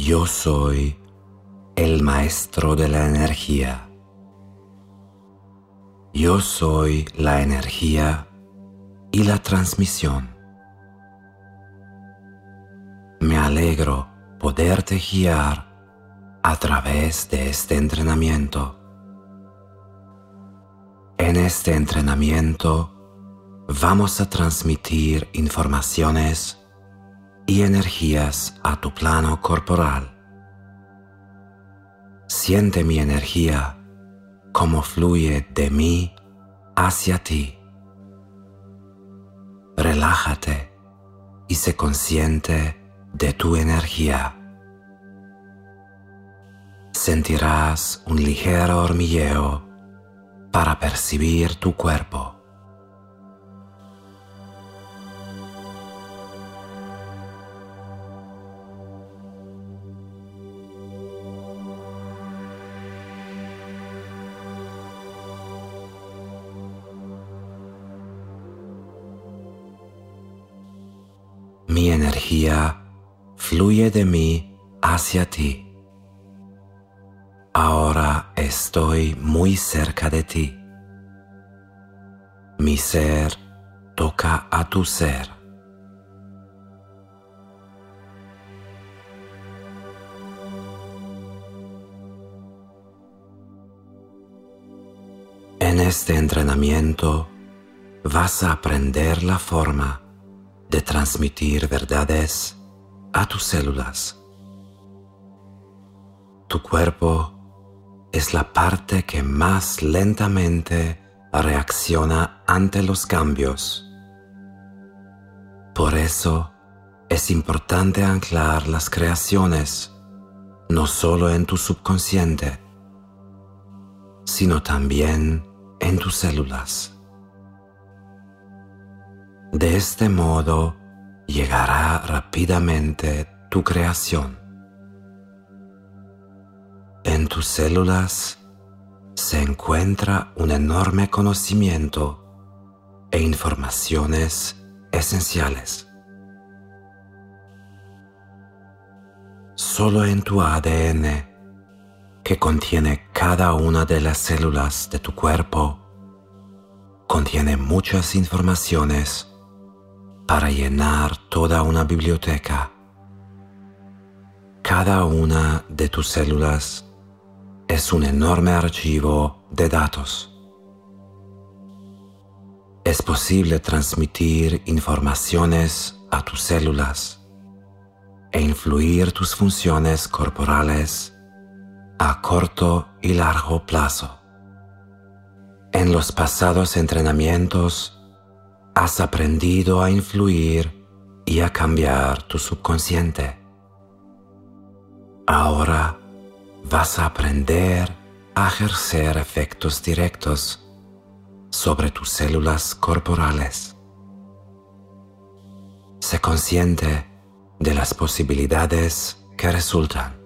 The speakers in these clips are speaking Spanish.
Yo soy el maestro de la energía. Yo soy la energía y la transmisión. Me alegro poderte guiar a través de este entrenamiento. En este entrenamiento vamos a transmitir informaciones y energías a tu plano corporal. Siente mi energía como fluye de mí hacia ti. Relájate y sé consciente de tu energía. Sentirás un ligero hormigueo para percibir tu cuerpo. Mi energía fluye de mí hacia ti. Ahora estoy muy cerca de ti. Mi ser toca a tu ser. En este entrenamiento vas a aprender la forma de transmitir verdades a tus células. Tu cuerpo es la parte que más lentamente reacciona ante los cambios. Por eso es importante anclar las creaciones, no solo en tu subconsciente, sino también en tus células. De este modo llegará rápidamente tu creación. En tus células se encuentra un enorme conocimiento e informaciones esenciales. Solo en tu ADN, que contiene cada una de las células de tu cuerpo, contiene muchas informaciones para llenar toda una biblioteca. Cada una de tus células es un enorme archivo de datos. Es posible transmitir informaciones a tus células e influir tus funciones corporales a corto y largo plazo. En los pasados entrenamientos has aprendido a influir y a cambiar tu subconsciente. Ahora vas a aprender a ejercer efectos directos sobre tus células corporales. Sé consciente de las posibilidades que resultan.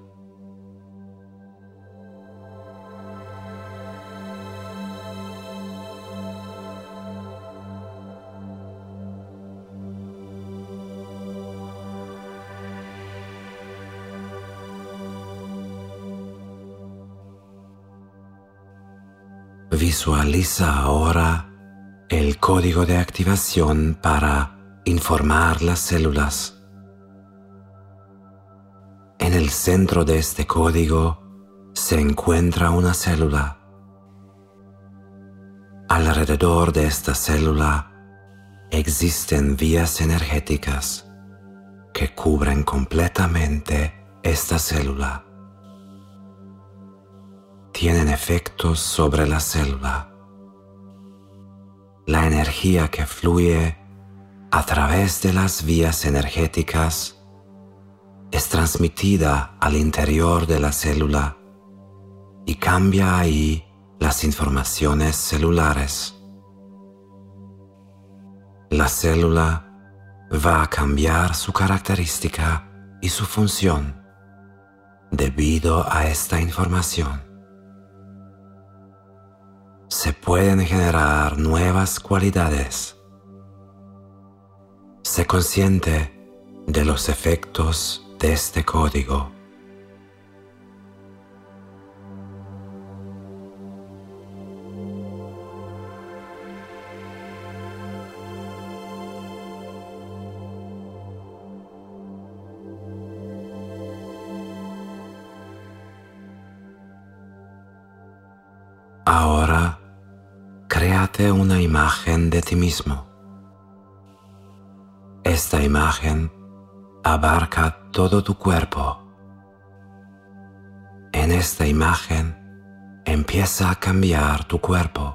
Visualiza ahora el código de activación para informar las células. En el centro de este código se encuentra una célula. Alrededor de esta célula existen vías energéticas que cubren completamente esta célula. Tienen efectos sobre la célula. La energía que fluye a través de las vías energéticas es transmitida al interior de la célula y cambia ahí las informaciones celulares. La célula va a cambiar su característica y su función debido a esta información. Se pueden generar nuevas cualidades. Sé consciente de los efectos de este código Ahora, créate una imagen de ti mismo. Esta imagen abarca todo tu cuerpo. En esta imagen empieza a cambiar tu cuerpo.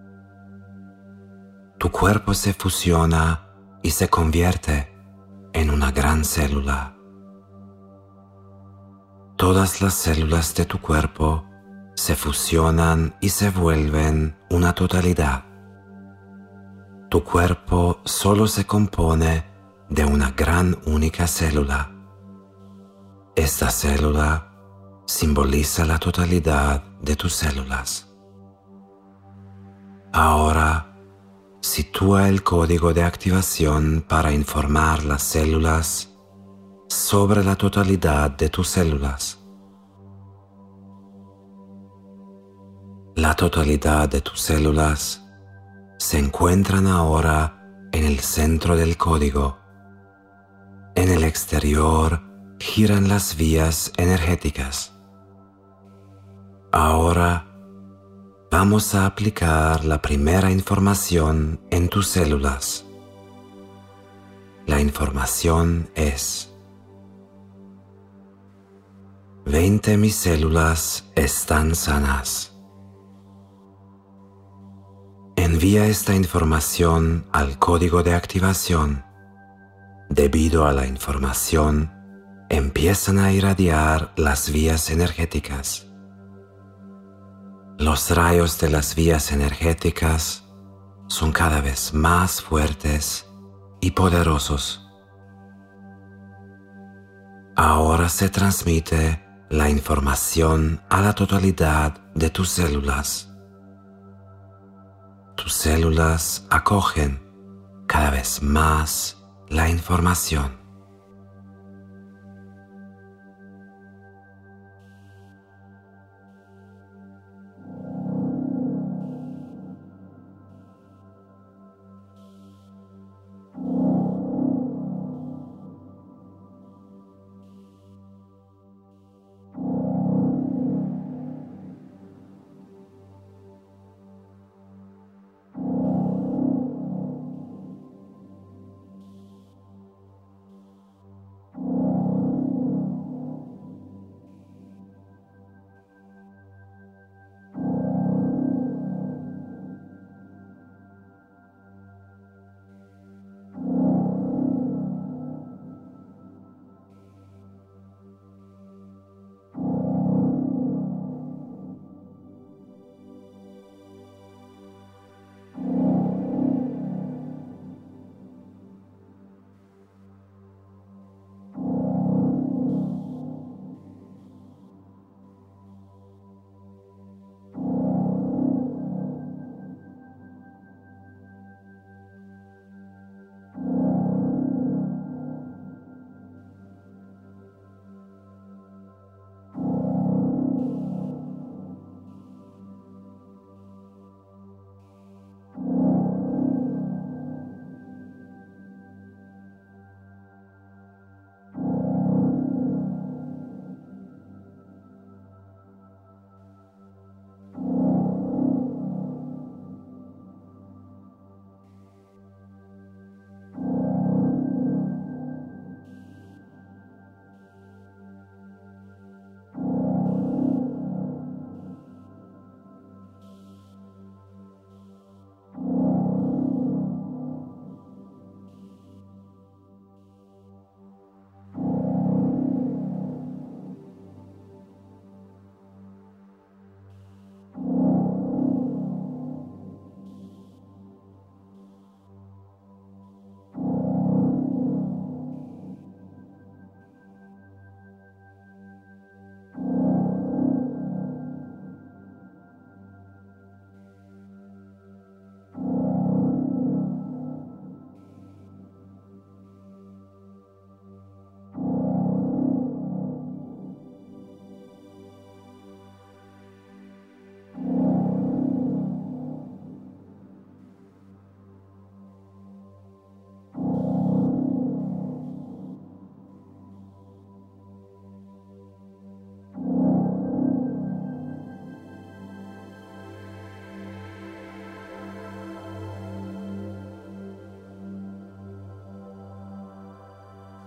Tu cuerpo se fusiona y se convierte en una gran célula. Todas las células de tu cuerpo se fusionan y se vuelven una totalidad. Tu cuerpo solo se compone de una gran única célula. Esta célula simboliza la totalidad de tus células. Ahora, sitúa el código de activación para informar las células sobre la totalidad de tus células. La totalidad de tus células se encuentran ahora en el centro del código. En el exterior giran las vías energéticas. Ahora vamos a aplicar la primera información en tus células. La información es: 20 mis células están sanas. Envía esta información al código de activación. Debido a la información, empiezan a irradiar las vías energéticas. Los rayos de las vías energéticas son cada vez más fuertes y poderosos. Ahora se transmite la información a la totalidad de tus células. Tus células acogen cada vez más la información.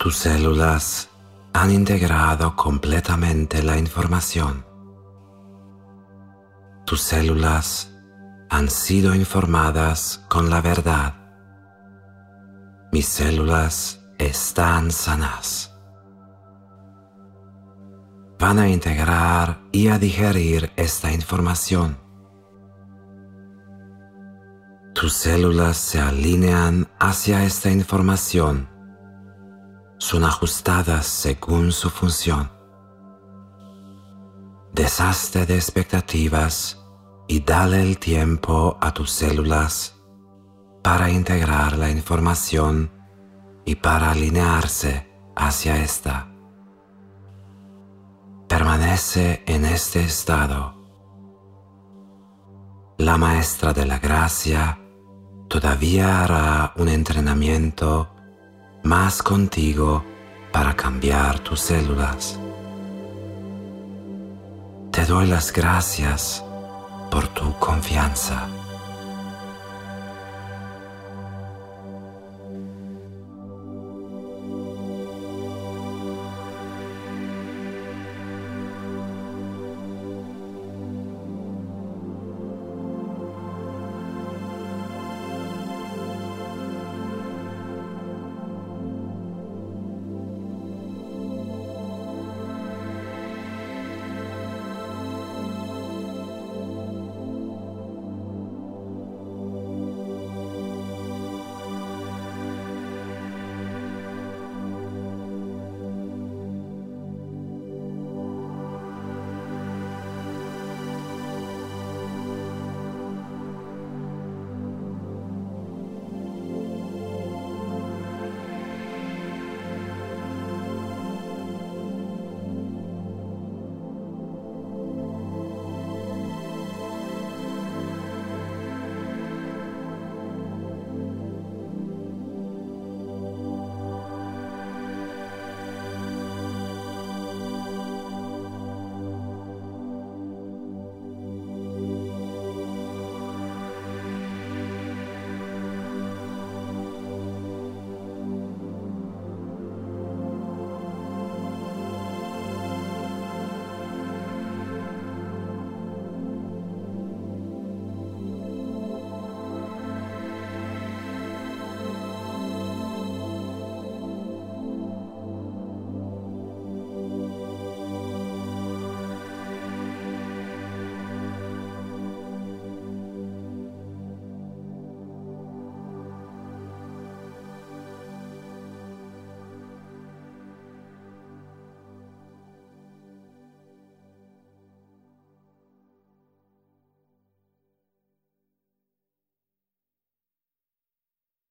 Tus células han integrado completamente la información. Tus células han sido informadas con la verdad. Mis células están sanas. Van a integrar y a digerir esta información. Tus células se alinean hacia esta información. Son ajustadas según su función. Deshazte de expectativas y dale el tiempo a tus células para integrar la información y para alinearse hacia esta. Permanece en este estado. La maestra de la gracia todavía hará un entrenamiento más contigo para cambiar tus células. Te doy las gracias por tu confianza.